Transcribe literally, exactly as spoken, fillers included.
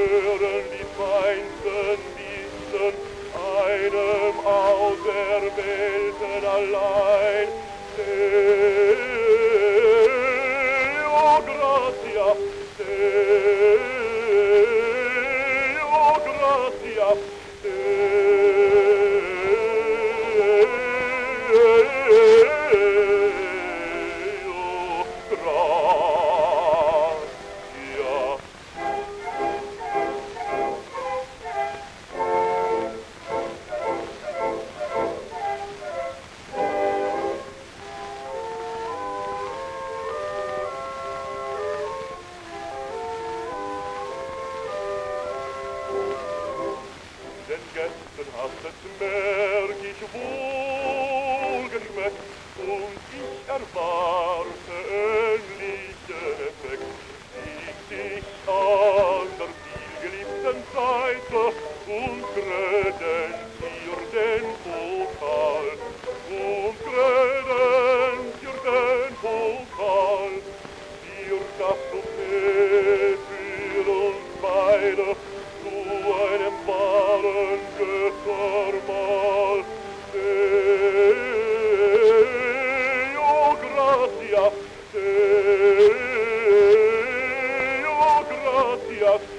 hören die feinsten Wiesen, einem Auserwählten allein. Deo gratia, Deo gratia, Deo gratia. Den Gästen hat es, merk ich, wohl geschmeckt, und ich erwarte ähnlichen Effekt. Liegt ich an der vielgeliebten Seite und kredenziert den Pokal, und kredenziert den Pokal, wird das Buffet für uns beide zu einem wahren Göttermahl. Deo gratia, Deo gratia,